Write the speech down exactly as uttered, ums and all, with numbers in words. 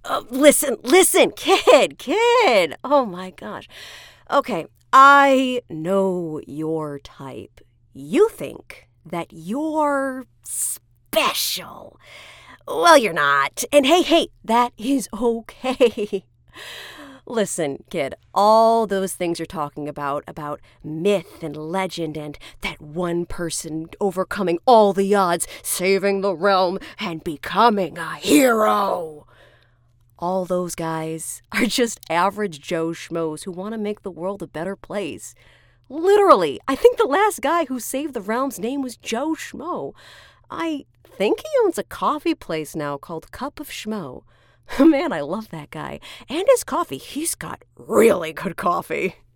uh, listen, listen, kid, kid. Oh my gosh. Okay, I know your type. You think that you're special. Well, you're not. And hey, hey, that is okay. Listen, kid, all those things you're talking about, about myth and legend and that one person overcoming all the odds, saving the realm, and becoming a hero. All those guys are just average Joe Schmoes who want to make the world a better place. Literally, I think the last guy who saved the realm's name was Joe Schmo. I think he owns a coffee place now called Cup of Schmo. Man, I love that guy. And his coffee. He's got really good coffee.